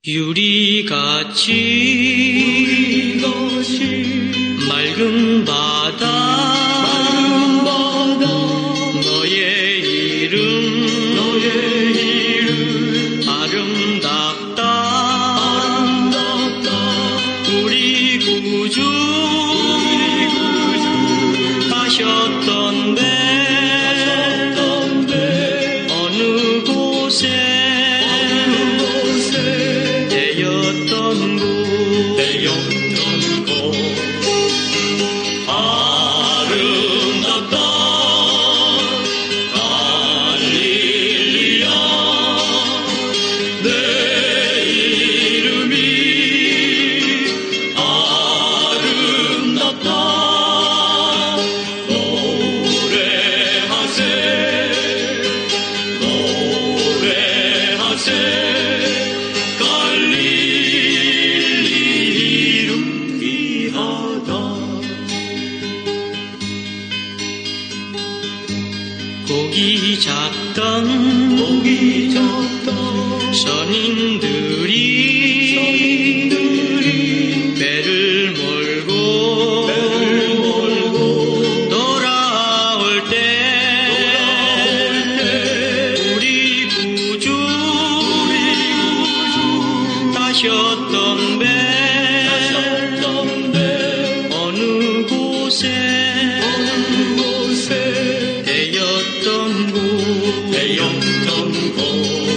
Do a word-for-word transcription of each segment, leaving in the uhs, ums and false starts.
유리같이, 유리같이 맑은 바다, 맑은 바다 너의 이름, 너의 이름 아름답다, 아름답다 우리 구주, 우리 구주 하셨던 배, 하셨던 배 어느 곳에 고기 잡던, 고기 잡던 선인들이, 선인들이 배를 몰고, 배를 몰고 돌아올 때, 돌아올 때 우리 구주, 우리 구주 타셨던 배, 타셨던 배 어느 곳에, 어느 곳에 되었던 곳, 되었던 곳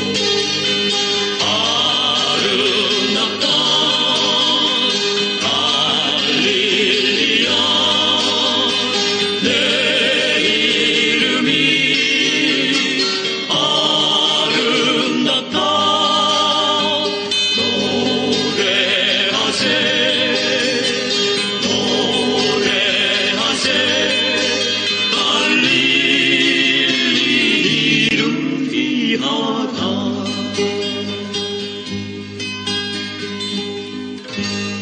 아름답다 갈릴리야 내 이름이 아름답다 노래하세 노래하세 하다